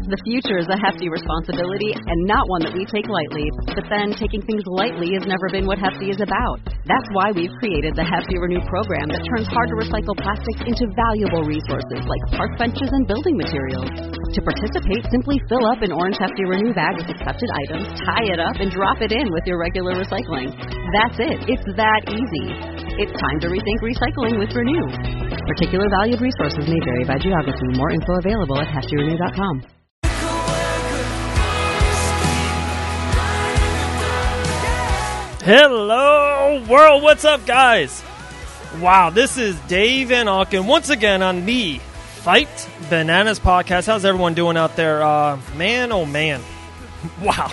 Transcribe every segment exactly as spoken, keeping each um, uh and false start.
The future is a hefty responsibility and not one that we take lightly. But then, taking things lightly has never been what Hefty is about. That's why we've created the Hefty Renew program that turns hard-to-recycle plastics into valuable resources like park benches and building materials. To participate, simply fill up an orange Hefty Renew bag with accepted items, tie it up, and drop it in with your regular recycling. That's it. It's that easy. It's time to rethink recycling with Renew. Particular valued resources may vary by geography. More info available at hefty renew dot com. Hello, world. What's up, guys? Wow, this is Dave Van Auken once again on the Fight Bananas podcast. How's everyone doing out there? Uh, man, oh, man. Wow.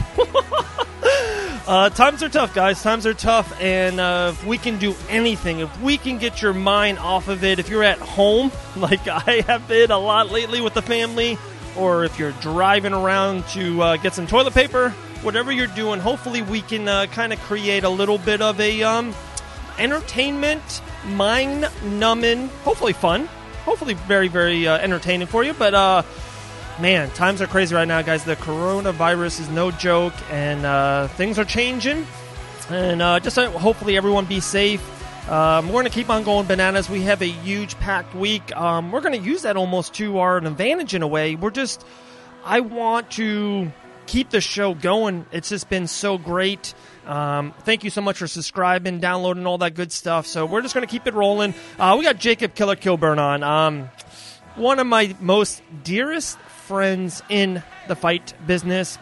uh, times are tough, guys. Times are tough, and uh, if we can do anything, if we can get your mind off of it, if you're at home, like I have been a lot lately with the family, or if you're driving around to uh, get some toilet paper, whatever you're doing, hopefully we can uh, kind of create a little bit of a um, entertainment, mind-numbing, hopefully fun, hopefully very, very uh, entertaining for you. But, uh, man, times are crazy right now, guys. The coronavirus is no joke, and uh, things are changing. And uh, just uh, hopefully everyone be safe. Um, we're going to keep on going bananas. We have a huge packed week. Um, we're going to use that almost to our advantage in a way. We're just, I want to keep the show going. It's just been so great. Um, thank you so much for subscribing, downloading, all that good stuff. So we're just going to keep it rolling. Uh, we got Jacob Killer Kilburn on. Um, one of my most dearest friends in the fight business.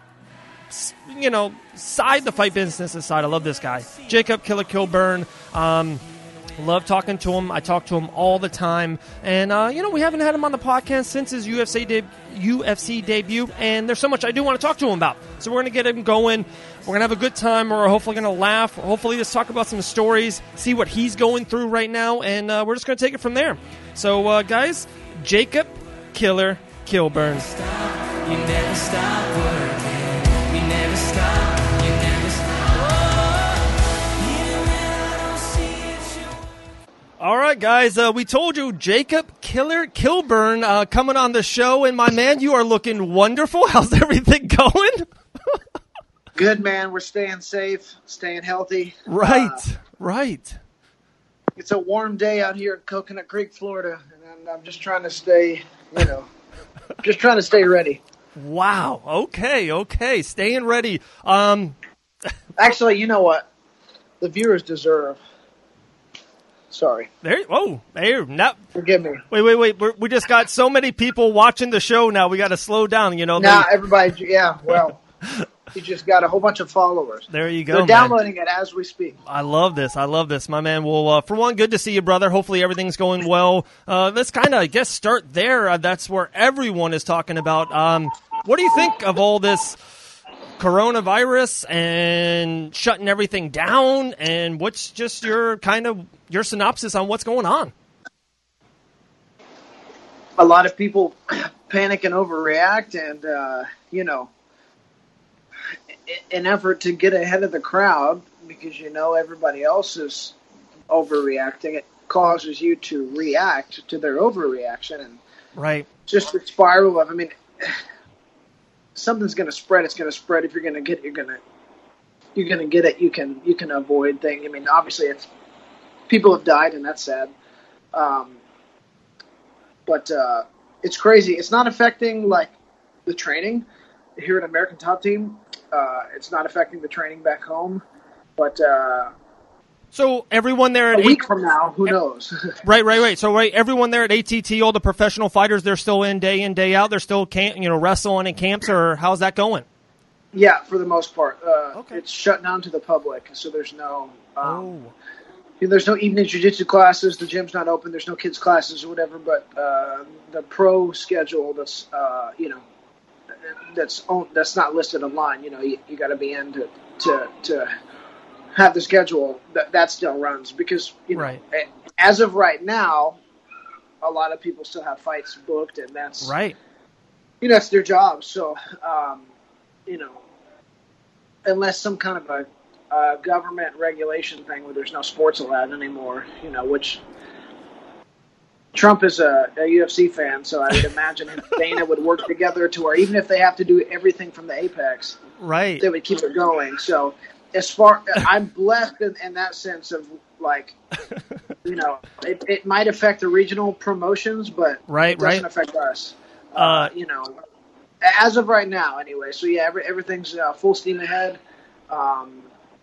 You know, side the fight business aside, I love this guy. Jacob Killer Kilburn. Um, love talking to him. I talk to him all the time. And, uh, you know, we haven't had him on the podcast since his U F C, de- U F C debut. And there's so much I do want to talk to him about. So we're going to get him going. We're going to have a good time. We're hopefully going to laugh. Hopefully just talk about some stories, see what he's going through right now. And uh, we're just going to take it from there. So, uh, guys, Jacob Killer Kilburn. You never stop working. You never stop. You never stop. Even when I don't see it, you... All right, guys, uh, we told you Jacob Killer Kilburn uh, coming on the show, and my man, you are looking wonderful. How's everything going? Good, man. We're staying safe, staying healthy. Right, uh, right. It's a warm day out here in Coconut Creek, Florida, and I'm just trying to stay, you know, just trying to stay ready. Wow. Okay, okay. Staying ready. Um, Actually, you know what? The viewers deserve. Sorry. there. Oh, there. Now, Forgive me. wait, wait, wait. We're, we just got so many people watching the show now. We got to slow down. You know. Now, they- everybody, yeah, well, you just got a whole bunch of followers. there you go. They're man. downloading it as we speak. I love this. I love this, my man. Well, uh, for one, good to see you, brother. Hopefully everything's going well. Uh, let's kind of, I guess, start there. Uh, that's where everyone is talking about. Um, what do you think of all this coronavirus and shutting everything down? And what's just your kind of your synopsis on what's going on? A lot of people panic and overreact, and, uh, you know, an effort to get ahead of the crowd because you know everybody else is overreacting. It causes you to react to their overreaction, and Right. just the spiral of, I mean, something's going to spread. It's going to spread. If you're going to get, you're going to, you're going to get it. You can, you can avoid things. I mean, obviously, it's people have died, and that's sad. Um, but uh, it's crazy. It's not affecting like the training here at American Top Team. Uh, it's not affecting the training back home, but uh, So everyone there at a week A- from now, who knows? right, right, right. So right, everyone there at A T T, all the professional fighters, they're still in day in day out. They're still camp, you know, wrestling in camps, or how's that going? Yeah, for the most part, uh, Okay. it's shut down to the public, so there's no um, Oh, there's no evening jiu-jitsu classes. The gym's not open. There's no kids classes or whatever. But uh, the pro schedule that's uh, you know that's on, that's not listed online. You know, you, you got to be in to, to to have the schedule that that still runs because you know Right. as of right now, a lot of people still have fights booked, and that's right. you know that's their job. So um, you know, unless some kind of a uh, government regulation thing where there's no sports allowed anymore, you know, which Trump is a, a U F C fan, so I would imagine him and Dana would work together to where even if they have to do everything from the Apex, right, they would keep it going. So as far I'm blessed in, in that sense of like, you know, it, it might affect the regional promotions, but right, it doesn't right. affect us. Uh, Uh, you know, as of right now, anyway. So yeah, every, everything's uh, full steam ahead. Um,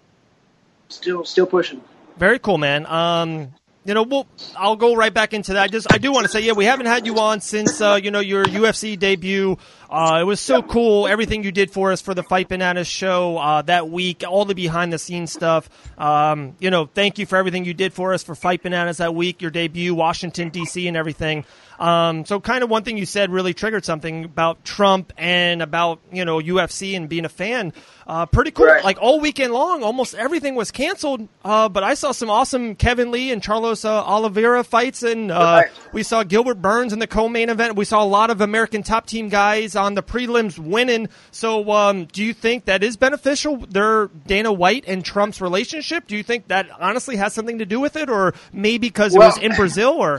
still, still pushing. Very cool, man. Um, you know, we'll, I'll go right back into that. Just, I do want to say, yeah, we haven't had you on since, uh, you know, your U F C debut. Uh, it was so cool, everything you did for us for the Fight Bananas show uh, that week, all the behind-the-scenes stuff. Um, you know, thank you for everything you did for us for Fight Bananas that week, your debut, Washington, D C, and everything. Um, so kind of one thing you said really triggered something about Trump and about, you know, U F C and being a fan. Uh, pretty cool. Right. Like all weekend long, almost everything was canceled. Uh, but I saw some awesome Kevin Lee and Charlos uh, Oliveira fights, and uh, Right. we saw Gilbert Burns in the co-main event. We saw a lot of American top team guys on the prelims winning. So, um, do you think that is beneficial? Their Dana White and Trump's relationship. Do you think that honestly has something to do with it, or maybe because it Well, was in Brazil, or?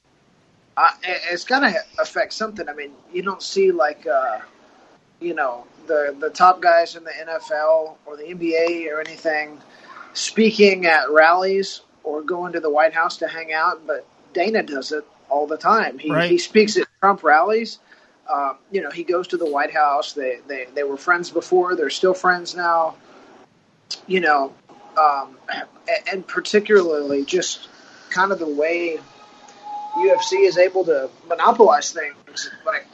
Uh, it- it's gonna affect something. I mean, you don't see like, uh, you know, the the top guys in the N F L or the N B A or anything speaking at rallies or going to the White House to hang out, but Dana does it all the time. He Right. he speaks at Trump rallies. Uh, you know, he goes to the White House. They they they were friends before. They're still friends now. You know, um, and, and particularly just kind of the way U F C is able to monopolize things. Like,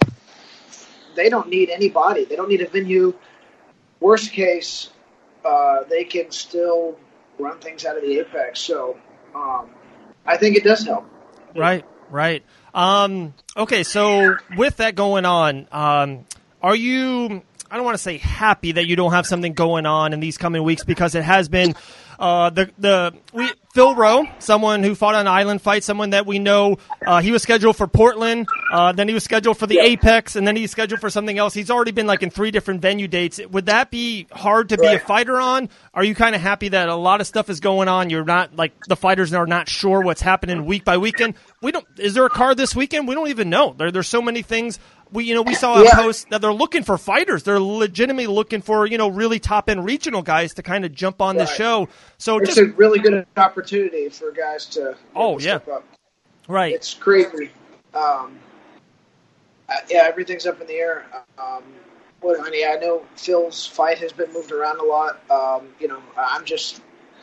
they don't need anybody. They don't need a venue. Worst case, uh, they can still run things out of the Apex. So um, I think it does help. Right, right. Um, okay, so with that going on, um, are you, I don't want to say happy that you don't have something going on in these coming weeks, because it has been uh, the, the we Phil Rowe, someone who fought on Island Fight, someone that we know, uh, he was scheduled for Portland, uh, then he was scheduled for the Yeah. Apex, and then he's scheduled for something else. He's already been like in three different venue dates. Would that be hard to be a Right. fighter on? Are you kind of happy that a lot of stuff is going on? You're not like the fighters are not sure what's happening week by weekend. We don't. Is there a card this weekend? We don't even know. There, there's so many things. We, you know, we saw a Yeah. post that they're looking for fighters. They're legitimately looking for, you know, really top end regional guys to kind of jump on the Right. show. So It's just a really good opportunity for guys to Oh, to yeah. step up. right, It's crazy. Um, uh, yeah, everything's up in the air. Um, what, I mean, I know Phil's fight has been moved around a lot. Um, you know, I'm just,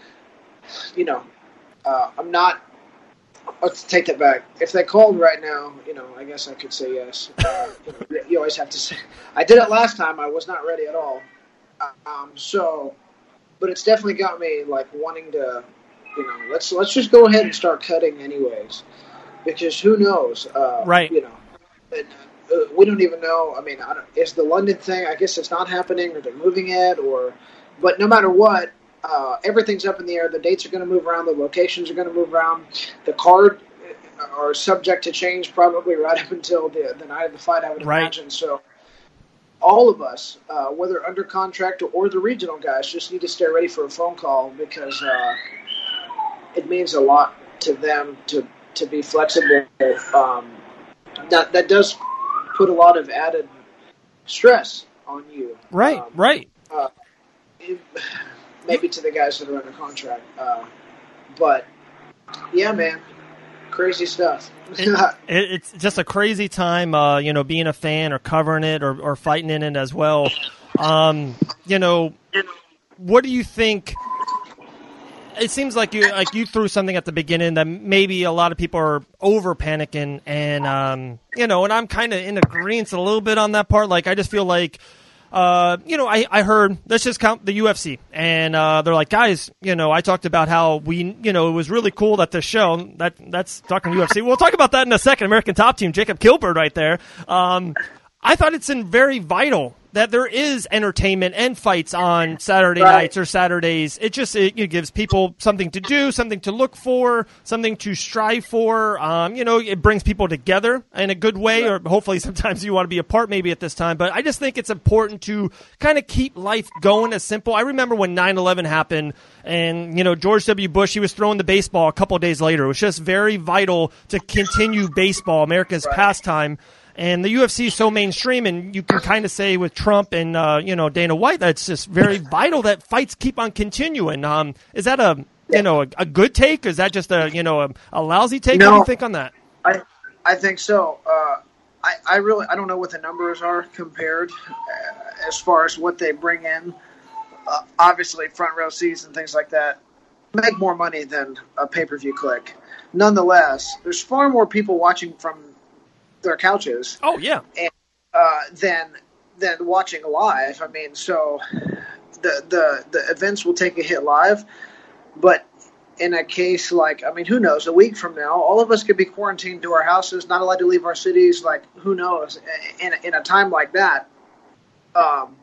you know, uh, I'm not. Let's take that back. If they called right now, you know, I guess I could say yes. Uh, you, know, you always have to say. I did it last time. I was not ready at all. Um, so, but it's definitely got me like wanting to, you know, let's let's just go ahead and start cutting anyways, because who knows? Uh, Right. You know, and, uh, we don't even know. I mean, I don't, is the London thing? I guess it's not happening, or they're moving it, or. But no matter what. Uh, everything's up in the air. The dates are going to move around. The locations are going to move around. The card are subject to change probably right up until the, the night of the fight, I would Right. imagine. So all of us, uh, whether under contract or, or the regional guys, just need to stay ready for a phone call, because uh, it means a lot to them to, to be flexible. Um, that, that does put a lot of added stress on you. right, Um, right. uh, it- maybe to the guys that are under contract. Uh, but, yeah, man, crazy stuff. It, it, it's just a crazy time, uh, you know, being a fan or covering it or, or fighting in it as well. Um, you know, what do you think? It seems like you like you threw something at the beginning that maybe a lot of people are over panicking, and um, you know, and I'm kind of in agreement a little bit on that part. Like, I just feel like. Uh, you know, I, I heard, let's just count the U F C. And uh, they're like, guys, you know, I talked about how we, you know, it was really cool that the show, that that's talking U F C. We'll talk about that in a second. American Top Team, Jacob Kilburn right there. Um, I thought it's in very vital that there is entertainment and fights on Saturday Right. nights or Saturdays. It just it, it gives people something to do, something to look for, something to strive for. Um, you know, it brings people together in a good way, or hopefully sometimes you want to be apart maybe at this time. But I just think it's important to kind of keep life going as simple. I remember when nine eleven happened and, you know, George W. Bush, he was throwing the baseball a couple of days later. It was just very vital to continue baseball, America's Right. pastime. And the U F C is so mainstream, and you can kind of say with Trump and uh, you know Dana White that it's just very vital that fights keep on continuing. Um, is that a you know a, a good take? Or is that just a you know a, a lousy take? No. What do you think on that? I I think so. Uh, I I really I don't know what the numbers are compared uh, as far as what they bring in. Uh, obviously, front row seats and things like that make more money than a pay per view click. Nonetheless, there's far more people watching from their couches Oh yeah, and, uh, than than watching live. I mean, so the the the events will take a hit live, but in a case like, I mean, who knows? A week from now, all of us could be quarantined to our houses, not allowed to leave our cities. Like, who knows? In in a time like that, um,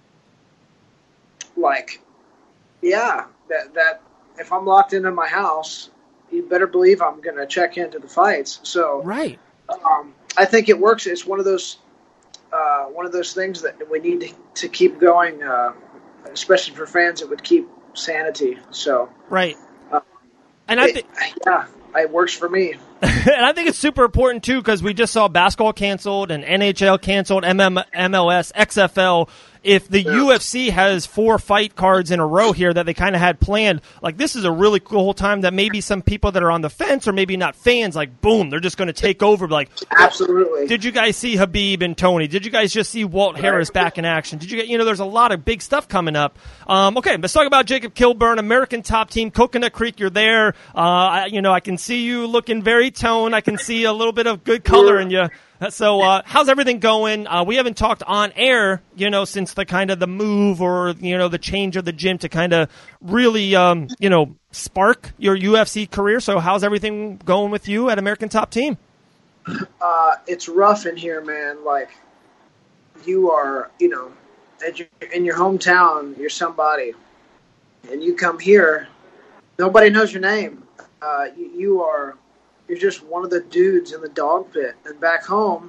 like, yeah, that that if I'm locked into my house, you better believe I'm going to check into the fights. So right. um, I think it works. It's one of those uh, one of those things that we need to, to keep going, uh, especially for fans. It would keep sanity. So, Right. uh, And I it, think yeah, it works for me. and I think it's super important too because we just saw basketball canceled and N H L canceled, M M L S, X F L. If the Yeah. U F C has four fight cards in a row here that they kind of had planned, like this is a really cool time that maybe some people that are on the fence or maybe not fans, like boom, they're just going to take over. Like, Absolutely. did you guys see Habib and Tony? Did you guys just see Walt Harris back in action? Did you get, you know, there's a lot of big stuff coming up. Um, okay, let's talk about Jacob Kilburn, American Top Team, Coconut Creek. You're there. Uh, I, you know, I can see you looking very toned. I can see a little bit of good color in you. So, uh, how's everything going? Uh, we haven't talked on air, you know, since the kind of the move or, you know, the change of the gym to kind of really, um, you know, spark your U F C career. So how's everything going with you at American Top Team? Uh, it's rough in here, man. Like, you are, you know, at your, in your hometown, you're somebody, and you come here, nobody knows your name. Uh, you, you are, you're just one of the dudes in the dog pit. And back home,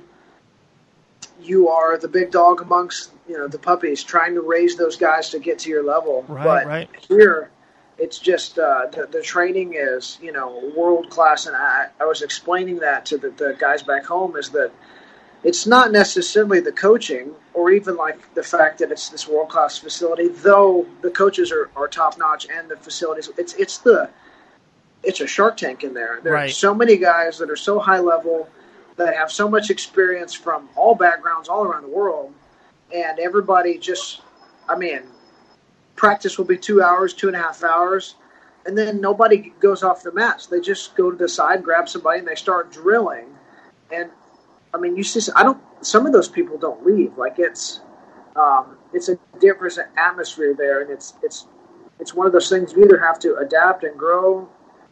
you are the big dog amongst, you know, the puppies, trying to raise those guys to get to your level. Right, but right. here, it's just uh, the, the training is, you know, world class. And I, I was explaining that to the, the guys back home is that it's not necessarily the coaching or even like the fact that it's this world class facility, though the coaches are, are top notch and the facilities. It's it's the it's a Shark Tank in there. There Right. are so many guys that are so high level that have so much experience from all backgrounds all around the world, and everybody just, I mean, practice will be two hours, two and a half hours, and then nobody goes off the mats. They just go to the side, grab somebody, and they start drilling. And I mean, you see, I don't. Some of those people don't leave. Like it's, um, it's a different atmosphere there, and it's it's it's one of those things you either have to adapt and grow,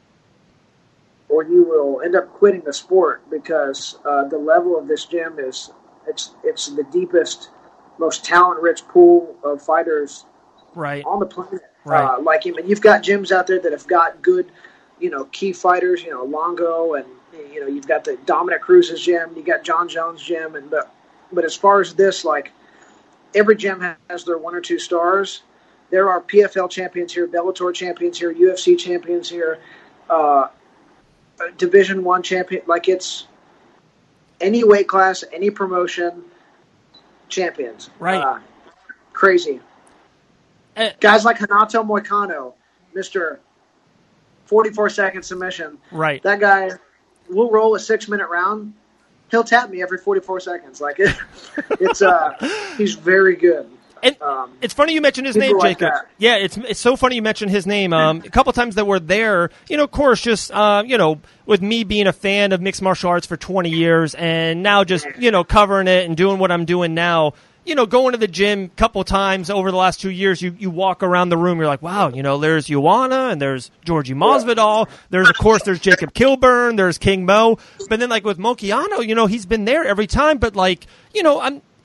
or you will end up quitting the sport because uh, the level of this gym is it's it's the deepest, most talent-rich pool of fighters Right. on the planet. Right. Uh, like, I mean, you've got gyms out there that have got good, you know, key fighters, you know, Longo, and, you know, you've got the Dominic Cruz's gym, you got John Jones' gym, and but, but as far as this, like, every gym has their one or two stars. There are P F L champions here, Bellator champions here, U F C champions here, uh, Division One champion. Like, it's any weight class, any promotion, champions. Right. Uh, crazy. Uh, Guys like Hanato Moicano, Mister forty-four second submission. Right. That guy will roll a six minute round. He'll tap me every forty-four seconds. Like it, it's uh, he's very good. And Um, it's funny you mentioned his people name, like Jacob. that. Yeah, it's it's so funny you mentioned his name. Um, a couple times that we're there, you know, of course, just uh, you know, with me being a fan of mixed martial arts for twenty years, and now just you know covering it and doing what I'm doing now. You know, going to the gym a couple times over the last two years, you, you walk around the room, you're like, wow, you know, there's Ioana and there's Georgie Masvidal. There's, of course, there's Jacob Kilburn. There's King Mo. But then, like, with Moicano, you know, he's been there every time. But, like, you know, I'm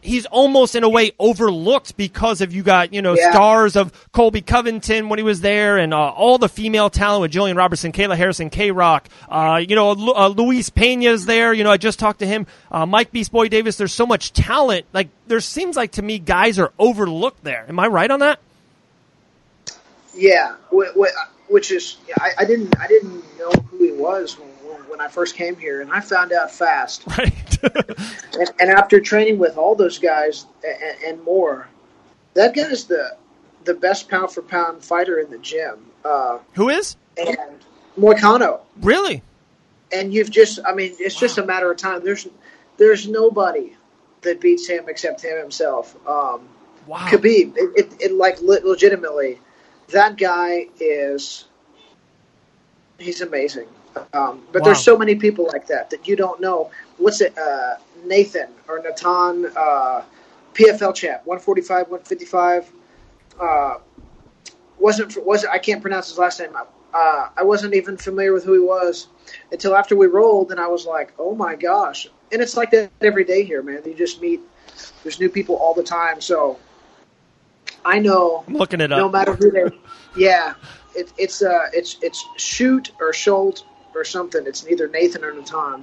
he's almost in a way overlooked because of you got, you know, Yeah. stars of Colby Covington when he was there and uh, all the female talent with Jillian Robertson, Kayla Harrison, K-Rock, uh, you know, Lu- uh, Luis Pena's there. You know, I just talked to him. Uh, Mike Beast Boy Davis. There's so much talent. Like, there seems like to me guys are overlooked there. Am I right on that? Yeah, wh- wh- which is I, I didn't I didn't know who he was when, when I first came here, and I found out fast. Right. And, and after training with all those guys and, and more, that guy is the the best pound for pound fighter in the gym. Uh, Who is? and Moicano. Really? And you've just I mean it's just a matter of time. There's there's nobody that beats him except him himself. Um, Wow. Khabib, it, it, it like le- legitimately. That guy is, he's amazing. Um, but Wow. there's so many people like that that you don't know. What's it, uh, Nathan or Natan, uh, P F L champ, one forty-five, one fifty-five. Uh, wasn't, wasn't, I can't pronounce his last name. Uh, I wasn't even familiar with who he was until after we rolled, and I was like, oh my gosh. And it's like that every day here, man. You just meet, there's new people all the time. So I know I'm looking it up. no matter who they, yeah, it, it's uh, it's it's Shoot or Schultz or something. It's either Nathan or Natan.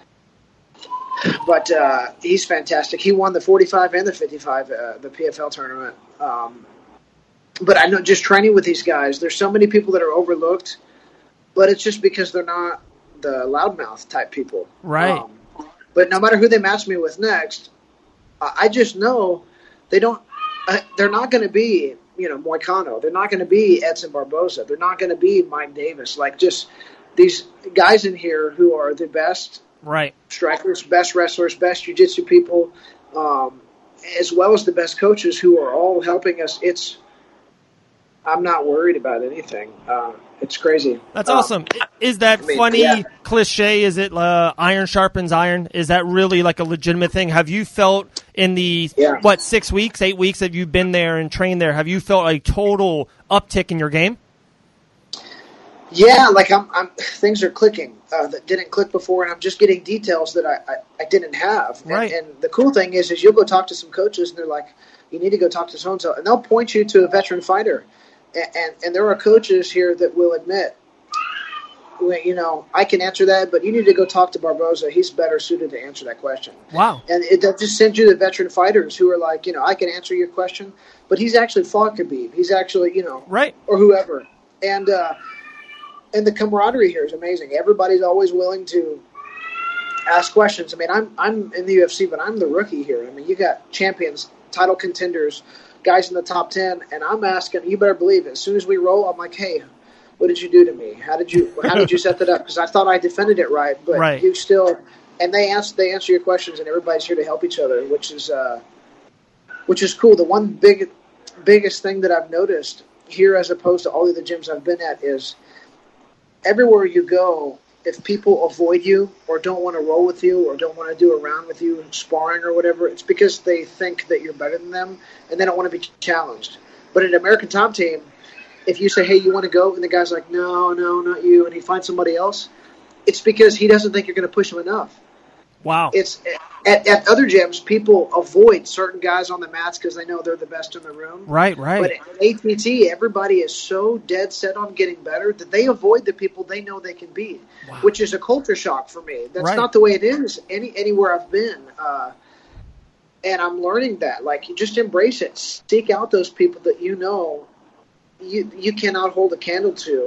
But uh, he's fantastic. He won the forty-five and the fifty-five, uh, the P F L tournament. Um, but I know just training with these guys, there's so many people that are overlooked, but it's just because they're not the loudmouth type people. Right. Um, but no matter who they match me with next, I I just know they don't. Uh, they're not going to be, you know, Moicano. They're not going to be Edson Barboza. They're not going to be Mike Davis. Like just these guys in here who are the best Right. strikers, best wrestlers, best jiu-jitsu people, um, as well as the best coaches who are all helping us. It's I'm not worried about anything. Uh, it's crazy. That's Um, awesome. Is that I mean, funny yeah. cliche? Is it uh, iron sharpens iron? Is that really like a legitimate thing? Have you felt in the, Yeah. what, six weeks, eight weeks that you've been there and trained there, have you felt a total uptick in your game? Yeah, like I'm, I'm things are clicking uh, that didn't click before, and I'm just getting details that I, I, I didn't have. And, Right. and the cool thing is, is you'll go talk to some coaches, and they're like, "You need to go talk to so and so," and they'll point you to a veteran fighter. And, and and there are coaches here that will admit, well, you know, I can answer that, but you need to go talk to Barboza. He's better suited to answer that question. Wow. And it that just sends you to veteran fighters who are like, you know, I can answer your question, but he's actually fought Khabib. He's actually, you know, Right. or whoever. And uh, and the camaraderie here is amazing. Everybody's always willing to ask questions. I mean, I'm I'm in the U F C, but I'm the rookie here. I mean, you got champions, title contenders, guys in the top ten, and I'm asking. You better believe it. As soon as we roll, I'm like, hey, what did you do to me? How did you how did you set that up? Because I thought I defended it right, but Right. you still. And they answer they answer your questions, and everybody's here to help each other, which is uh, which is cool. The one big biggest thing that I've noticed here, as opposed to all the other gyms I've been at, is everywhere you go, if people avoid you or don't want to roll with you or don't want to do a round with you, sparring or whatever, it's because they think that you're better than them and they don't want to be challenged. But in an American Top Team, if you say, hey, you want to go? And the guy's like, no, no, not you, and he finds somebody else, it's because he doesn't think you're going to push him enough. Wow. It's at, at other gyms, people avoid certain guys on the mats because they know they're the best in the room. Right, right. But at A T T, everybody is so dead set on getting better that they avoid the people they know they can beat, Wow. which is a culture shock for me. That's Right. not the way it is any anywhere I've been. Uh, and I'm learning that. Like, you just embrace it. Seek out those people that you know you you cannot hold a candle to,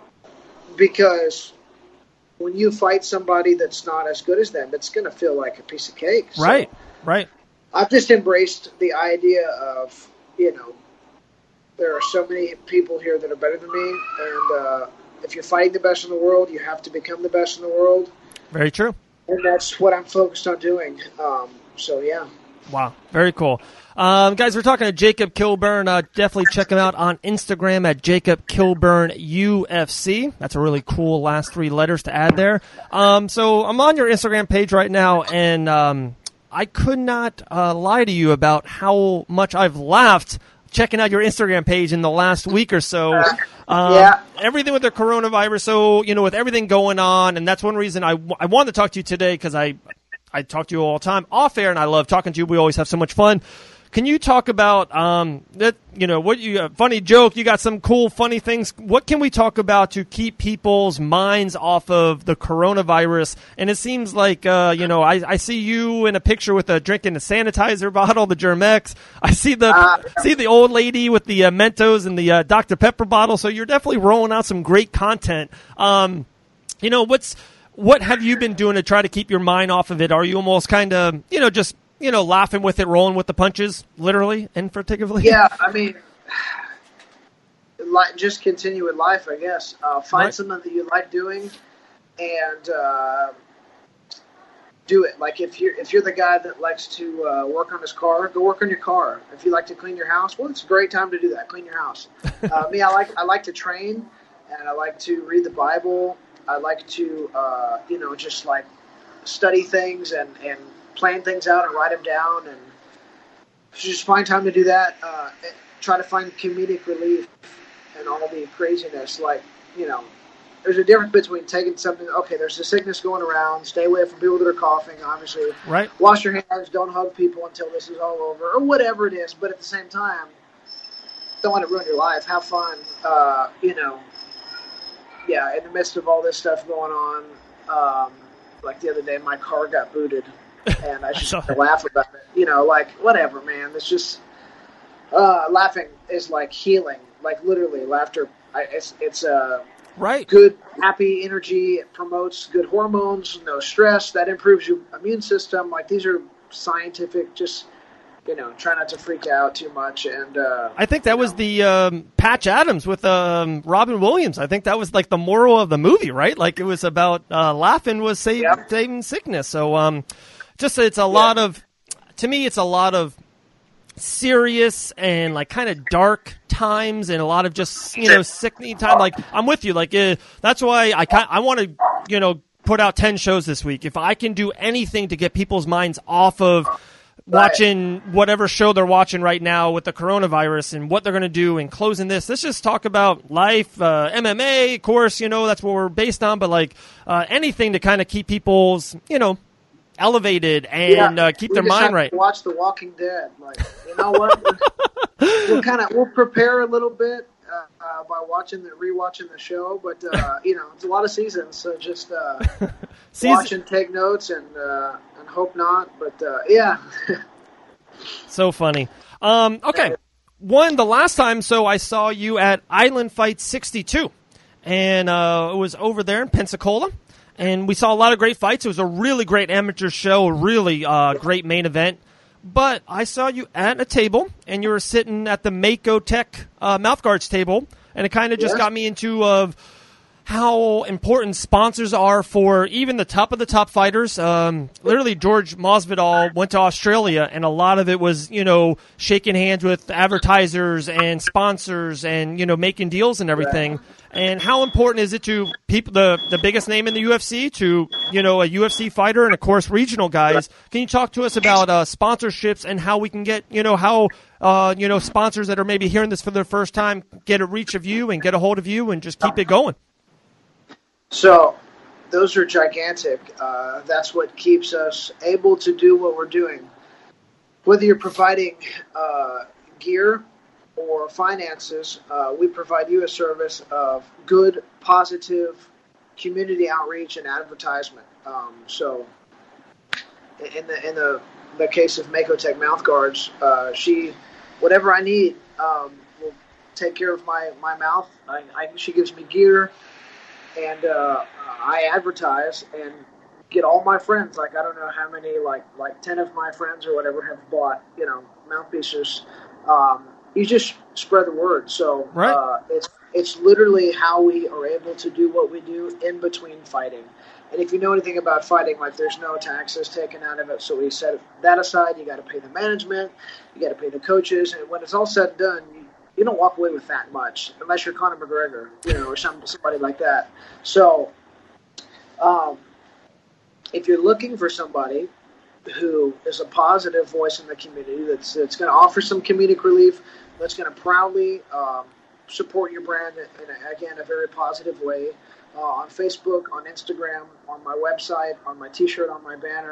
because when you fight somebody that's not as good as them, it's going to feel like a piece of cake. So Right, right. I've just embraced the idea of, you know, there are so many people here that are better than me, and uh, if you're fighting the best in the world, you have to become the best in the world, Very true. and that's what I'm focused on doing. Um, so, yeah. Wow, very cool. Um, guys, we're talking to Jacob Kilburn. Uh, definitely check him out on Instagram at Jacob Kilburn U F C. That's a really cool last three letters to add there. Um, so I'm on your Instagram page right now, and um, I could not uh, lie to you about how much I've laughed checking out your Instagram page in the last week or so. Um, Yeah. Everything with the coronavirus, so, you know, with everything going on, and that's one reason I, w- I wanted to talk to you today, because I I talk to you all the time off air, and I love talking to you. We always have so much fun. Can you talk about um, that? You know, what you uh, funny joke? You got some cool, funny things. What can we talk about to keep people's minds off of the coronavirus? And it seems like uh, you know, I, I see you in a picture with a drinking a sanitizer bottle, the Germex. I see the uh, see the old lady with the uh, Mentos and the uh, Doctor Pepper bottle. So you're definitely rolling out some great content. Um, you know, what's what have you been doing to try to keep your mind off of it? Are you almost kind of, you know, just you know, laughing with it, rolling with the punches, literally and figuratively? Yeah, I mean, like, just continue with life, I guess. Uh, find right. something that you like doing, and uh, do it. Like if you're if you're the guy that likes to uh, work on his car, go work on your car. If you like to clean your house, well, it's a great time to do that. Clean your house. uh, me, I like I like to train, and I like to read the Bible. I like to uh, you know just like study things and and. plan things out and write them down, and just find time to do that. Uh, try to find comedic relief in all the craziness. Like, you know, there's a difference between taking something, okay, there's a sickness going around, stay away from people that are coughing, obviously. Right. Wash your hands, don't hug people until this is all over, or whatever it is. But at the same time, don't want to ruin your life. Have fun. Uh, you know, yeah, in the midst of all this stuff going on, um, like the other day, my car got booted. And I just laugh about it. You know, like, whatever, man. It's just, uh, laughing is like healing. Like, literally, laughter, I, it's, it's uh, right. good, happy energy. It promotes good hormones, no stress. That improves your immune system. Like, these are scientific, just, you know, try not to freak out too much. And uh, I think that was know. the um, Patch Adams with um, Robin Williams. I think that was like the moral of the movie, right? Like, it was about uh, laughing was save, yep. saving sickness. So, um, Just it's a lot yeah. of, to me, it's a lot of serious and like kind of dark times and a lot of just, you know, sickening time. Like, I'm with you. Like, uh, that's why I I want to, you know, put out ten shows this week. If I can do anything to get people's minds off of watching whatever show they're watching right now with the coronavirus and what they're going to do and closing this, let's just talk about life, uh, M M A, of course, you know, that's what we're based on, but like uh, anything to kind of keep people's, you know, elevated and yeah, uh, keep their mind right. Watch The Walking Dead. Like, you know what? we'll kind of we'll prepare a little bit uh, uh, by watching the rewatching the show, but uh, you know, it's a lot of seasons, so just uh, Season- watch and take notes and uh, and hope not. But uh, yeah, so funny. Um, okay, one the last time, so I saw you at Island Fight sixty-two, and uh, it was over there in Pensacola. And we saw a lot of great fights. It was a really great amateur show, a really uh, great main event. But I saw you at a table, and you were sitting at the Mako Tech uh, mouthguards table, and it kind of just yes. got me into of how important sponsors are for even the top of the top fighters. Um, literally, George Masvidal went to Australia, and a lot of it was, you know, shaking hands with advertisers and sponsors and, you know, making deals and everything. Right. And how important is it to people, the, the biggest name in the U F C, to, you know, a U F C fighter and, of course, regional guys? Can you talk to us about uh, sponsorships and how we can get, you know, how, uh, you know, sponsors that are maybe hearing this for the first time get a reach of you and get a hold of you and just keep it going? So those are gigantic. Uh, that's what keeps us able to do what we're doing. Whether you're providing uh, gear or finances, uh, we provide you a service of good, positive community outreach and advertisement. Um, so, in the in the, the case of Mako Tech Mouthguards, uh, she, whatever I need, um, will take care of my my mouth. I, I, she gives me gear, and uh, I advertise and get all my friends. Like, I don't know how many, like like ten of my friends or whatever have bought, you know, mouthpieces. Um, You just spread the word. So right. uh, it's it's literally how we are able to do what we do in between fighting. And if you know anything about fighting, like, there's no taxes taken out of it. So we set that aside. You got to pay the management. You got to pay the coaches. And when it's all said and done, you, you don't walk away with that much, unless you're Conor McGregor, you know, or some, somebody like that. So um, if you're looking for somebody who is a positive voice in the community that's, that's going to offer some comedic relief, that's going to proudly um, support your brand in, a, again, a very positive way, uh, on Facebook, on Instagram, on my website, on my T-shirt, on my banner.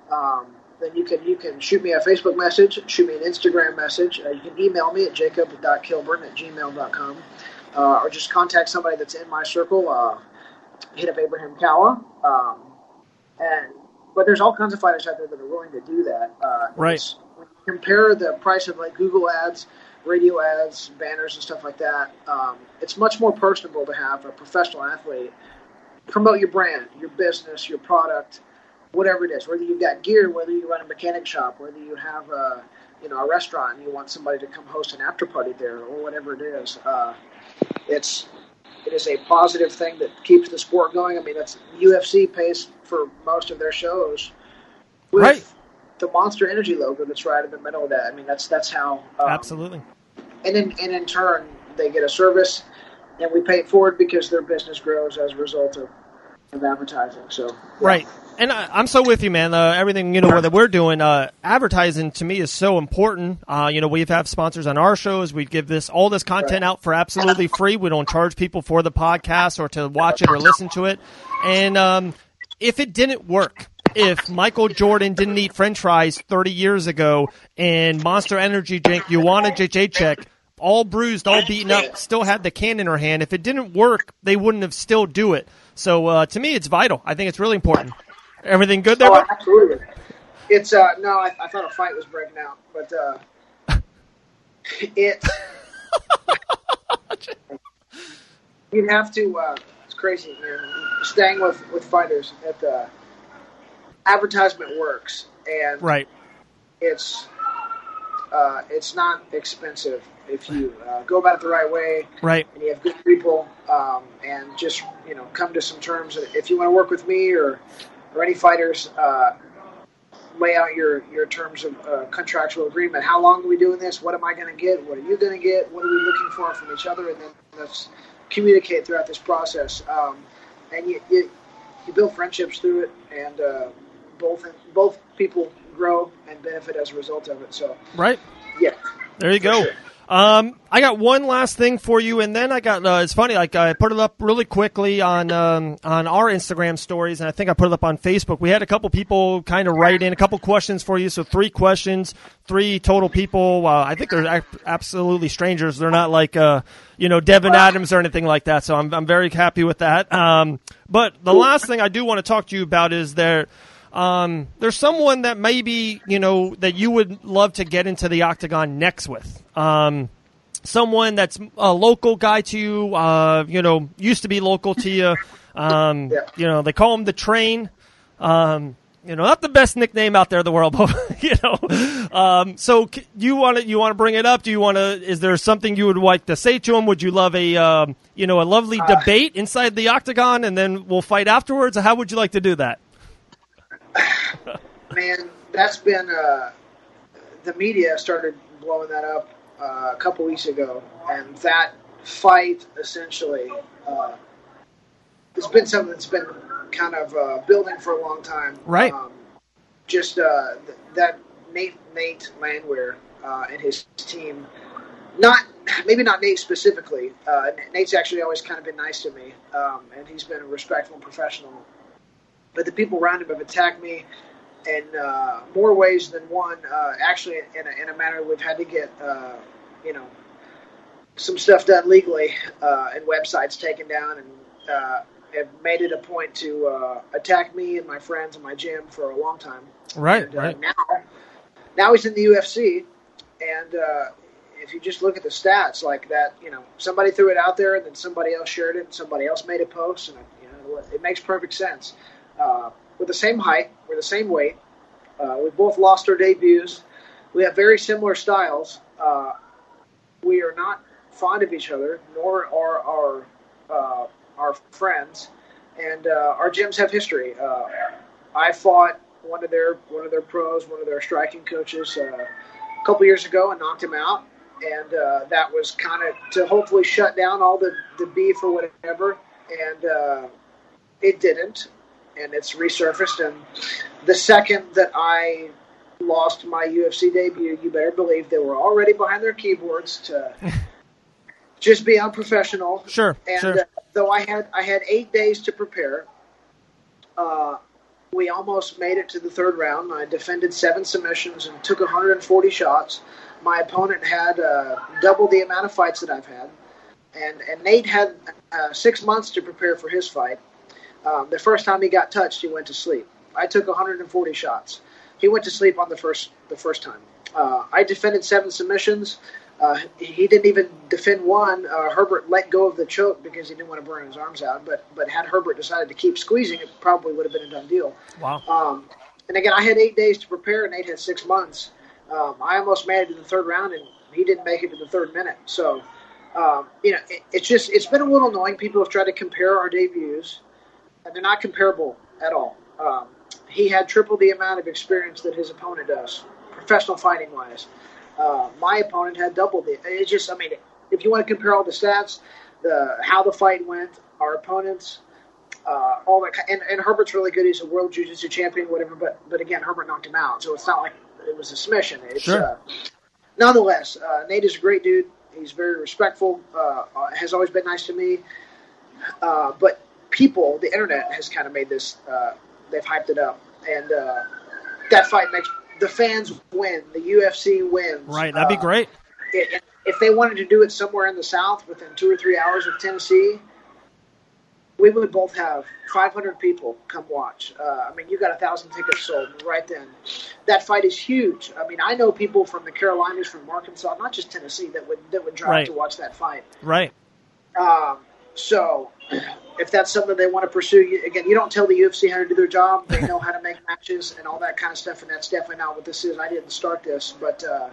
um, then you can you can shoot me a Facebook message, shoot me an Instagram message. Uh, you can email me at jacob dot kilburn at gmail dot com, uh, or just contact somebody that's in my circle. Uh, hit up Abraham Kawa. Um, and but there's all kinds of fighters out there that are willing to do that. Uh, Right. it's- when you compare the price of like Google ads, radio ads, banners, and stuff like that, um, it's much more personable to have a professional athlete promote your brand, your business, your product, whatever it is. Whether you've got gear, whether you run a mechanic shop, whether you have a you know a restaurant and you want somebody to come host an after party there, or whatever it is. Uh, it's it is a positive thing that keeps the sport going. I mean, it's U F C pays for most of their shows with Right. the Monster Energy logo that's right in the middle of that. I mean, that's that's how. Um, Absolutely. And in and in turn, they get a service, and we pay it forward because their business grows as a result of, of advertising. So yeah. Right. And I, I'm so with you, man. Uh, everything, you know, that we're doing, uh, advertising to me is so important. Uh, you know, we have sponsors on our shows. We give this, all this content Right. out for absolutely free. We don't charge people for the podcast or to watch it or listen to it. And, um, if it didn't work, if Michael Jordan didn't eat french fries thirty years ago and Monster Energy drink, you want a J J check, all bruised, all beaten up, still had the can in her hand. If it didn't work, they wouldn't have still do it. So, uh, to me, it's vital. I think it's really important. Everything good there, Oh, bud? absolutely. It's uh no, I, I thought a fight was breaking out, but uh, it you'd have to. Uh, it's crazy, man. Staying with with fighters, that uh, advertisement works, and Right. it's uh, it's not expensive if you uh, go about it the right way. Right. And you have good people, um, and just you know come to some terms. If you want to work with me or or any fighters, uh, lay out your, your terms of uh, contractual agreement. How long are we doing this? What am I going to get? What are you going to get? What are we looking for from each other? And then let's communicate throughout this process. Um, and you, you you build friendships through it, and uh, both both people grow and benefit as a result of it. So Right. yeah, There you for go. sure. Um, I got one last thing for you, and then I got. Uh, it's funny, like I put it up really quickly on um, on our Instagram stories, and I think I put it up on Facebook. We had a couple people kind of write in a couple questions for you, so three questions, three total people. Uh, I think they're a- absolutely strangers. They're not like uh, you know Devin Adams or anything like that. So I'm I'm very happy with that. Um, but the last thing I do want to talk to you about is there. Um, there's someone that maybe, you know, that you would love to get into the octagon next with. Um, someone that's a local guy to you, uh, you know, used to be local to you. Um, Yeah. you know, they call him the Train. Um, you know, not the best nickname out there in the world, but, you know. Um, so c- you want to, you want to bring it up? Do you want to, is there something you would like to say to him? Would you love a, um, you know, a lovely Uh, debate inside the octagon and then we'll fight afterwards? How would you like to do that? Man, that's been uh, the media started blowing that up uh, a couple weeks ago, and that fight essentially uh, has been something that's been kind of uh, building for a long time. Right. Um, just uh, th- that Nate Nate Landwehr uh, and his team. Not maybe not Nate specifically. Uh, Nate's actually always kind of been nice to me, um, and he's been a respectful and professional. But the people around him have attacked me in uh, more ways than one. Uh, actually, in a, in a manner we've had to get, uh, you know, some stuff done legally uh, and websites taken down, and uh, have made it a point to uh, attack me and my friends and my gym for a long time. Right, And, uh, right. Now, now he's in the U F C, and uh, if you just look at the stats, like that, you know, somebody threw it out there, and then somebody else shared it, and somebody else made a post, and you know, it makes perfect sense. Uh, we're the same height, we're the same weight. Uh, we both lost our debuts. We have very similar styles. Uh, we are not fond of each other, nor are our uh, our friends. And uh, our gyms have history. Uh, I fought one of their one of their pros, one of their striking coaches, uh, a couple years ago, and knocked him out. And uh, that was kind of to hopefully shut down all the, the beef or whatever. And uh, it didn't. And it's resurfaced. And the second that I lost my U F C debut, you better believe they were already behind their keyboards to just be unprofessional. Sure, And sure. uh, though I had I had eight days to prepare, uh, we almost made it to the third round. I defended seven submissions and took one hundred forty shots. My opponent had uh, double the amount of fights that I've had. And, and Nate had uh, six months to prepare for his fight. Um, the first time he got touched, he went to sleep. I took one hundred forty shots. He went to sleep on the first the first time. Uh, I defended seven submissions. Uh, he didn't even defend one. Uh, Herbert let go of the choke because he didn't want to burn his arms out. But but had Herbert decided to keep squeezing, it probably would have been a done deal. Wow. Um, and again, I had eight days to prepare, and Nate had six months. Um, I almost made it to the third round, and he didn't make it to the third minute. So, um, you know, it, it's just it's been a little annoying. People have tried to compare our debuts, and they're not comparable at all. Um, he had triple the amount of experience that his opponent does, professional fighting wise. Uh, my opponent had double the. It's just, I mean, if you want to compare all the stats, the how the fight went, our opponents, uh, all that, and, and Herbert's really good. He's a world jiu-jitsu champion, whatever. But but again, Herbert knocked him out, so it's not like it was a submission. It's, sure. Uh, nonetheless, uh, Nate is a great dude. He's very respectful. Uh, has always been nice to me. Uh, but people, the internet has kind of made this. Uh, they've hyped it up, and uh, that fight makes. The fans win. The U F C wins. Right, that'd be uh, great. It, if they wanted to do it somewhere in the South within two or three hours of Tennessee, we would both have five hundred people come watch. Uh, I mean, you got a thousand tickets sold right then. That fight is huge. I mean, I know people from the Carolinas, from Arkansas, not just Tennessee, that would that would drive right. to watch that fight. Right. Um, so, if that's something they want to pursue, you, again, you don't tell the U F C how to do their job. They know how to make matches and all that kind of stuff, and that's definitely not what this is. I didn't start this, but uh,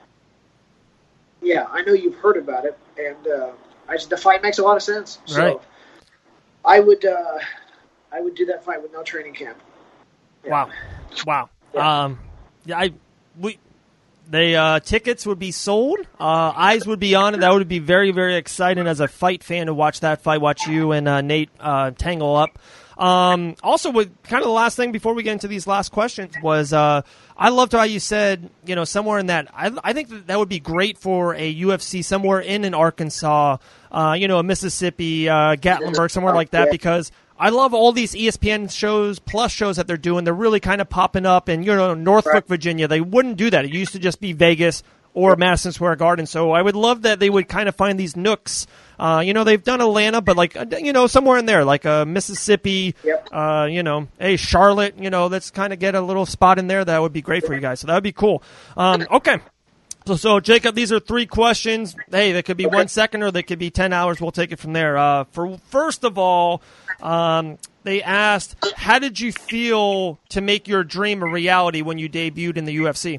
yeah, I know you've heard about it, and uh, I just, the fight makes a lot of sense. So, right. I would, uh, I would do that fight with no training camp. Yeah. Wow, wow. Yeah. Um, yeah, I we. They uh, tickets would be sold. Uh, eyes would be on it. That would be very, very exciting as a fight fan to watch that fight. Watch you and uh, Nate uh, tangle up. Um, also, with kind of the last thing before we get into these last questions was uh, I loved how you said, you know, somewhere in that. I, I think that, that would be great for a U F C somewhere in an Arkansas, uh, you know, a Mississippi, uh, Gatlinburg, somewhere like that, because I love all these E S P N shows, plus shows that they're doing. They're really kind of popping up. And, you know, Norfolk, right. Virginia, they wouldn't do that. It used to just be Vegas or Madison Square Garden. So I would love that they would kind of find these nooks. Uh, you know, they've done Atlanta, but, like, you know, somewhere in there, like uh, Mississippi, yep. uh, you know, hey, Charlotte, you know, let's kind of get a little spot in there. That would be great for you guys. So that would be cool. Um, okay. So, so, Jacob, these are three questions. Hey, they could be okay. one second or they could be ten hours. We'll take it from there. Uh, for First of all, um, they asked, how did you feel to make your dream a reality when you debuted in the U F C?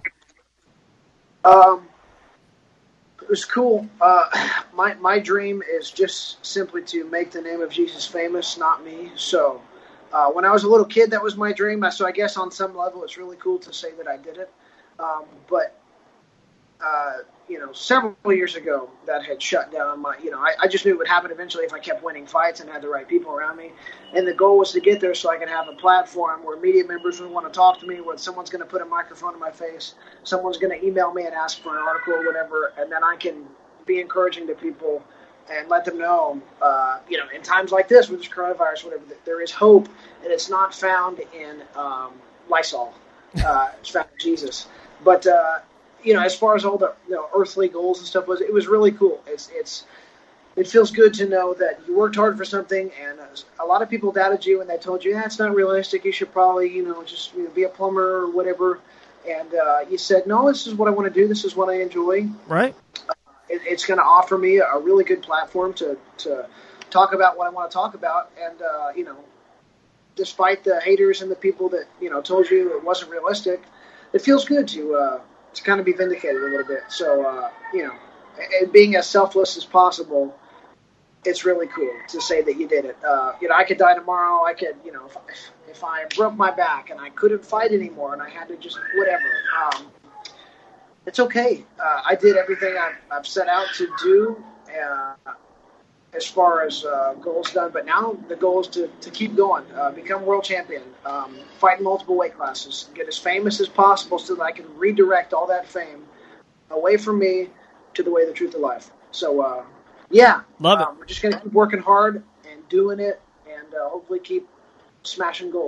Um, it was cool. Uh, my my dream is just simply to make the name of Jesus famous, not me. So uh, when I was a little kid, that was my dream. So I guess on some level, it's really cool to say that I did it. Um, but uh, you know, several years ago, that had shut down my. You know, I, I just knew it would happen eventually if I kept winning fights and had the right people around me. And the goal was to get there so I could have a platform where media members would want to talk to me, where someone's going to put a microphone in my face, someone's going to email me and ask for an article or whatever, and then I can be encouraging to people and let them know, uh, you know, in times like this with this coronavirus, whatever, that there is hope, and it's not found in um, Lysol. Uh, it's found in Jesus. But, uh, you know, as far as all the you know, earthly goals and stuff was, it was really cool. It's it's. It feels good to know that you worked hard for something, and a lot of people doubted you, and they told you, yeah, it's not realistic. You should probably, you know, just you know, be a plumber or whatever. And uh, you said, no, this is what I want to do. This is what I enjoy. Right. Uh, it, it's going to offer me a really good platform to, to talk about what I want to talk about. And, uh, you know, despite the haters and the people that, you know, told you it wasn't realistic, it feels good to uh, to kind of be vindicated a little bit. So, uh, you know, and being as selfless as possible, it's really cool to say that you did it. Uh, you know, I could die tomorrow. I could, you know, if, if I broke my back and I couldn't fight anymore and I had to just whatever. Um, it's okay. Uh, I did everything I've, I've set out to do uh, as far as uh, goals done. But now the goal is to, to keep going, uh, become world champion, um, fight in multiple weight classes, get as famous as possible so that I can redirect all that fame away from me to the way, the truth, of life. So, uh, yeah, love it. Um, we're just going to keep working hard and doing it, and uh, hopefully keep smashing goals.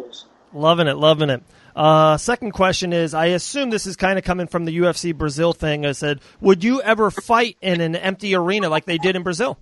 Loving it, loving it. Uh, second question is, I assume this is kind of coming from the U F C Brazil thing. I said, would you ever fight in an empty arena like they did in Brazil?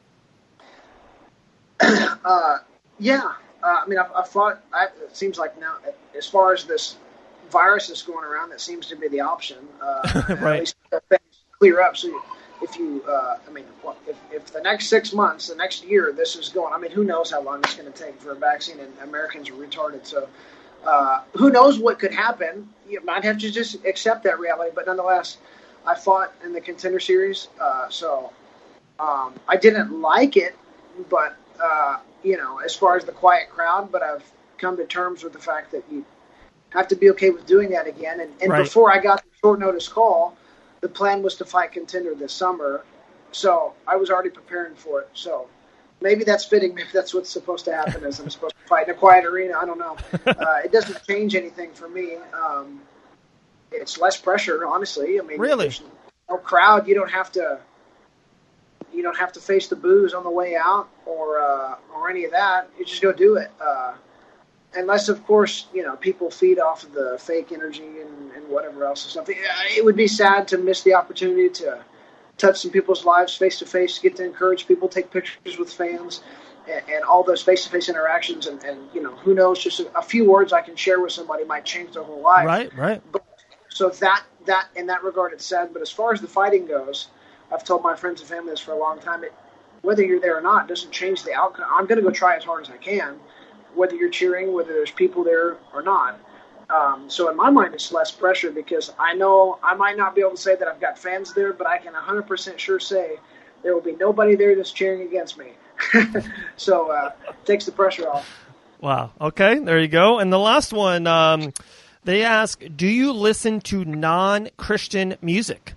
Uh, yeah. Uh, I mean, I've, I've fought, I, it seems like now, as far as this virus is going around, that seems to be the option. Uh, right. At least things clear up. So you, if you, uh, I mean, if, if the next six months, the next year, this is going, I mean, who knows how long it's going to take for a vaccine, and Americans are retarded. So, Uh, who knows what could happen? You might have to just accept that reality. But nonetheless, I fought in the Contender Series, uh, so um, I didn't like it. But uh, you know, as far as the quiet crowd, but I've come to terms with the fact that you have to be okay with doing that again. And, and right. before I got the short notice call, the plan was to fight Contender this summer, so I was already preparing for it. So. Maybe that's fitting. Maybe that's what's supposed to happen. Is I'm supposed to fight in a quiet arena. I don't know. Uh, it doesn't change anything for me. Um, it's less pressure, honestly. I mean, really, there's no crowd. You don't have to. You don't have to face the boos on the way out, or uh, or any of that. You just go do it. Uh, unless, of course, you know, people feed off of the fake energy and, and whatever else or something. It would be sad to miss the opportunity to touch some people's lives face-to-face, get to encourage people, take pictures with fans, and, and all those face-to-face interactions. And, and, you know, who knows, just a, a few words I can share with somebody might change their whole life. Right, right. But, so that, that in that regard, it's sad. But as far as the fighting goes, I've told my friends and family this for a long time. It, whether you're there or not doesn't change the outcome. I'm going to go try as hard as I can, whether you're cheering, whether there's people there or not. Um, so in my mind, it's less pressure because I know I might not be able to say that I've got fans there, but I can one hundred percent sure say there will be nobody there that's cheering against me. so uh, it takes the pressure off. Wow. Okay, there you go. And the last one, um, they ask, do you listen to non-Christian music?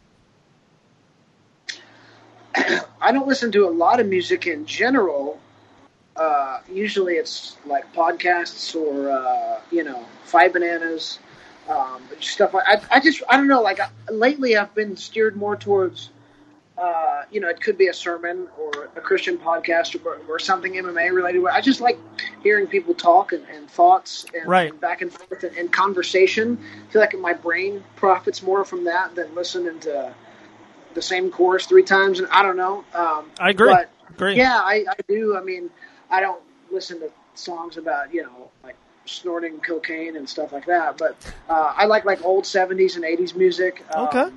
I don't listen to a lot of music in general. Uh, usually it's like podcasts or, uh, you know, Five Bananas, um, stuff like I, I just, I don't know, like I, lately I've been steered more towards, uh, you know, it could be a sermon or a Christian podcast or, or something M M A related. I just like hearing people talk and, and thoughts and, right. and back and forth and, and conversation. I feel like my brain profits more from that than listening to the same chorus three times. And I don't know. Um, I agree. But agree. Yeah, I, I do. I mean, I don't listen to songs about, you know, like snorting cocaine and stuff like that. But uh, I like like old seventies and eighties music. Um, okay.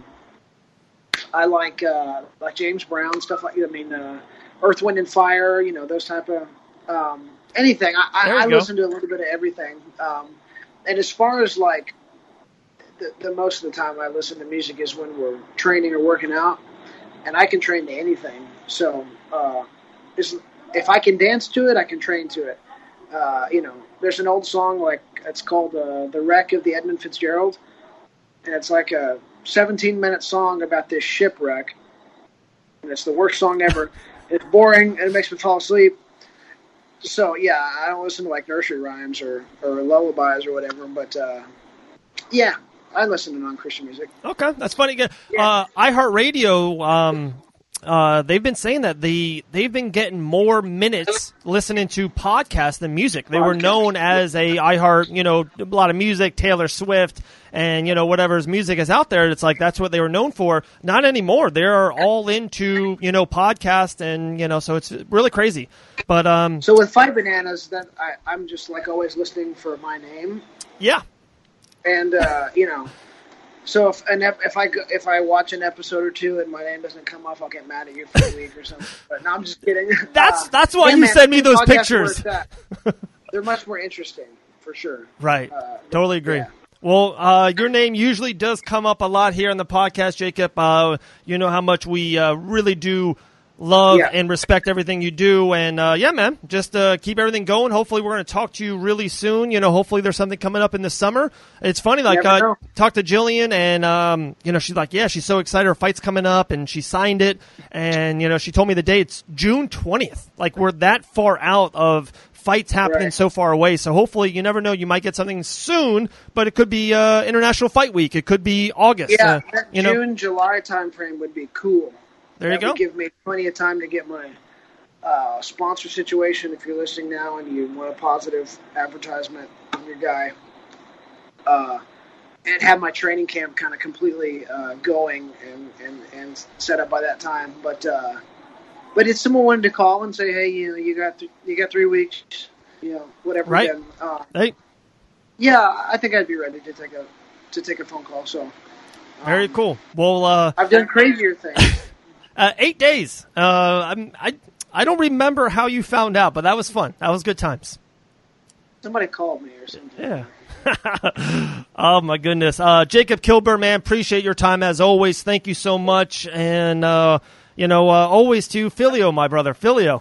I like uh, like James Brown, stuff like I mean, uh, Earth, Wind and Fire. You know, those type of um, anything. I, I, I listen to a little bit of everything. Um, and as far as like the, the most of the time I listen to music is when we're training or working out, and I can train to anything. So uh, it's. If I can dance to it, I can train to it. Uh, you know, there's an old song like it's called uh, "The Wreck of the Edmund Fitzgerald," and it's like a seventeen-minute song about this shipwreck, and it's the worst song ever. It's boring and it makes me fall asleep. So yeah, I don't listen to like nursery rhymes or, or lullabies or whatever. But uh, yeah, I listen to non-Christian music. Okay, that's funny. Uh, iHeartRadio. Um, Uh, they've been saying that the they've been getting more minutes listening to podcasts than music. They were known as a iHeart, you know, a lot of music, Taylor Swift, and you know whatever's music is out there. It's like that's what they were known for. Not anymore. They're all into you know podcast, and you know so it's really crazy. But um, so with Five Bananas, then I, I'm just like always listening for my name. Yeah, and uh, you know. So if an ep- if I go, if I watch an episode or two and my name doesn't come off, I'll get mad at you for a week or something. But no, I'm just kidding. That's uh, that's why yeah, you man, send me those podcasts pictures. They're much more interesting, for sure. Right. Uh, totally agree. Yeah. Well, uh, your name usually does come up a lot here on the podcast, Jacob. Uh, you know how much we uh, really do love yeah. and respect everything you do. And, uh, yeah, man, just uh, keep everything going. Hopefully we're going to talk to you really soon. You know, hopefully there's something coming up in the summer. It's funny, like, uh, talked to Jillian, and, um, you know, she's like, yeah, she's so excited. Her fight's coming up, and she signed it. And, you know, she told me the date. It's June twentieth. Like, we're that far out of fights happening right. so far away. So hopefully, you never know, you might get something soon, but it could be uh, International Fight Week. It could be August. Yeah, uh, that you June, know. July time frame would be cool. There that you go. Would give me plenty of time to get my uh, sponsor situation, if you're listening now and you want a positive advertisement on your guy, uh, and have my training camp kind of completely uh, going and, and, and set up by that time. But uh, but if someone wanted to call and say, hey, you know, you got th- you got three weeks, you know, whatever. Right. Then, uh, Hey, yeah, I think I'd be ready to take a to take a phone call. So. very um, cool. Well, uh, I've done crazier things. uh, eight days. Uh, I'm, I I don't remember how you found out, but that was fun. That was good times. Somebody called me or something. Yeah. Oh, my goodness. Uh, Jacob Kilburn, man, appreciate your time as always. Thank you so much. And, uh, you know, uh, always to Filio, my brother. Filio.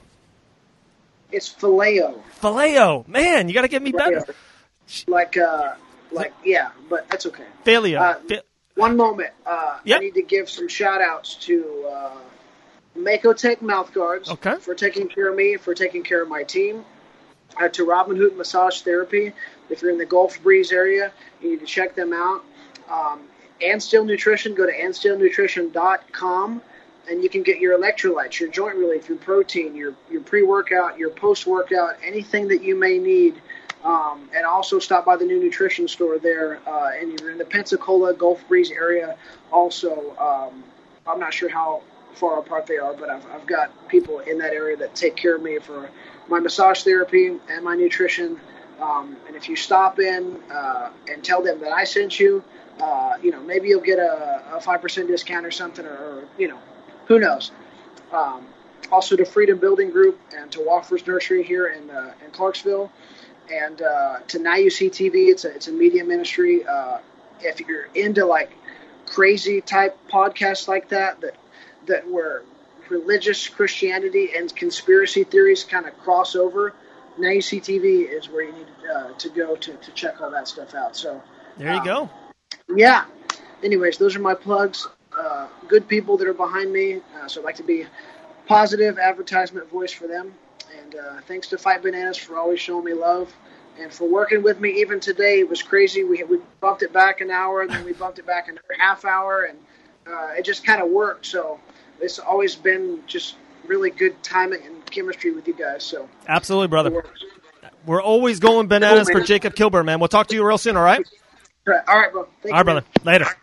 It's Phileo. Filio. Man, you got to get me better. Phileo. Like, uh, like, yeah, but that's okay. Filio. Uh, Fi- One moment. Uh, Yep. I need to give some shout-outs to uh, Makotech Mouth Guards Okay. for taking care of me, for taking care of my team. Uh, to Robin Hood Massage Therapy. If you're in the Gulf Breeze area, you need to check them out. Um, Anstill Nutrition, go to anstill nutrition dot com, and you can get your electrolytes, your joint relief, your protein, your, your pre-workout, your post-workout, anything that you may need. Um, and also stop by the new nutrition store there. Uh, and you're in the Pensacola, Gulf Breeze area also. Um, I'm not sure how far apart they are, but I've, I've got people in that area that take care of me for my massage therapy and my nutrition. Um, and if you stop in uh, and tell them that I sent you, uh, you know, maybe you'll get a, a five percent discount or something, or, or you know, who knows. Um, also to Freedom Building Group and to Walker's Nursery here in uh, in Clarksville, and uh, to Now You See T V. It's a it's a media ministry. Uh, if you're into like crazy type podcasts like that, that that where religious Christianity and conspiracy theories kind of cross over, Now You See T V is where you need uh, to go to, to check all that stuff out. So there you um, go. Yeah. Anyways, those are my plugs. Uh, good people that are behind me. Uh, so I'd like to be positive advertisement voice for them. And uh, thanks to Fight Bananas for always showing me love and for working with me. Even today, it was crazy. We we bumped it back an hour, and then we bumped it back another half hour, and uh, it just kind of worked. So it's always been just really good timing and chemistry with you guys. So Absolutely, brother. it works. We're always going bananas Cool, for man. Jacob Kilburn, man. We'll talk to you real soon, all right? All right, all right, bro. Thank All right, you, brother. man. Later.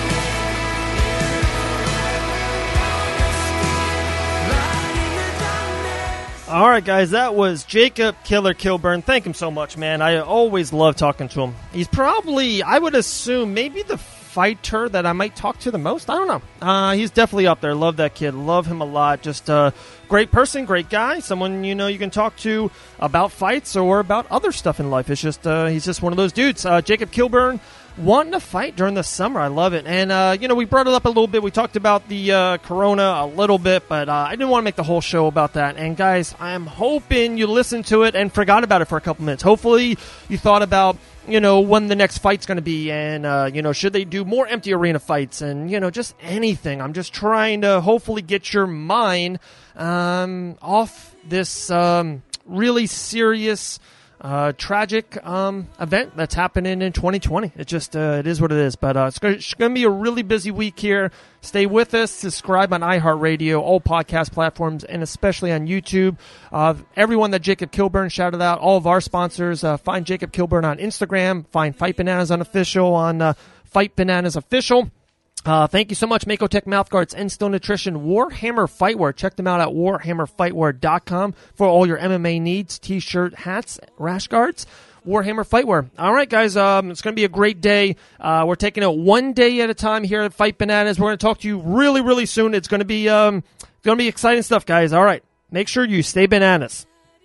All right, guys, that was Jacob Killer Kilburn. Thank him so much, man. I always love talking to him. He's probably, I would assume, maybe the fighter that I might talk to the most. I don't know. Uh, he's definitely up there. Love that kid. Love him a lot. Just a great person, great guy. Someone, you know, you can talk to about fights or about other stuff in life. It's just, uh, he's just one of those dudes. Uh, Jacob Kilburn, wanting to fight during the summer. I love it. And, uh, you know, we brought it up a little bit. We talked about the uh, corona a little bit, but uh, I didn't want to make the whole show about that. And, guys, I'm hoping you listened to it and forgot about it for a couple minutes. Hopefully you thought about, you know, when the next fight's going to be and, uh, you know, should they do more empty arena fights and, you know, just anything. I'm just trying to hopefully get your mind um, off this um, really serious Uh, tragic um, event that's happening in twenty twenty. It just uh, it is what it is. But uh, it's going to be a really busy week here. Stay with us. Subscribe on iHeartRadio, all podcast platforms, and especially on YouTube. Uh, everyone that Jacob Kilburn shouted out, all of our sponsors. Uh, find Jacob Kilburn on Instagram. Find Fight Bananas Unofficial on uh, Fight Bananas Official. Uh, thank you so much, Makotech Mouthguards, Anstill Nutrition, Warhammer Fightwear. Check them out at warhammer fightwear dot com for all your M M A needs, T-shirt, hats, rash guards. Warhammer Fightwear. All right, guys, um, it's going to be a great day. Uh, we're taking it one day at a time here at Fight Bananas. We're going to talk to you really, really soon. It's going to be um, it's going to be exciting stuff, guys. All right, make sure you stay bananas.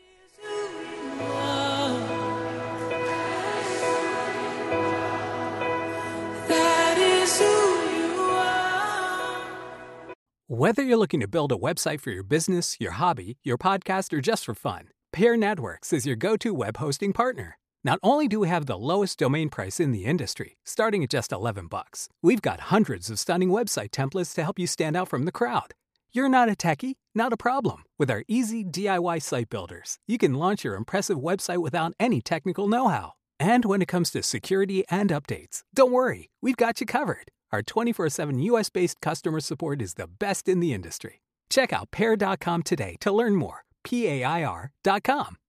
Whether you're looking to build a website for your business, your hobby, your podcast, or just for fun, Pair Networks is your go-to web hosting partner. Not only do we have the lowest domain price in the industry, starting at just eleven bucks, we've got hundreds of stunning website templates to help you stand out from the crowd. You're not a techie? Not a problem. With our easy D I Y site builders, you can launch your impressive website without any technical know-how. And when it comes to security and updates, don't worry, we've got you covered. Our twenty-four seven U S-based customer support is the best in the industry. Check out pair dot com today to learn more. P A I R dot com.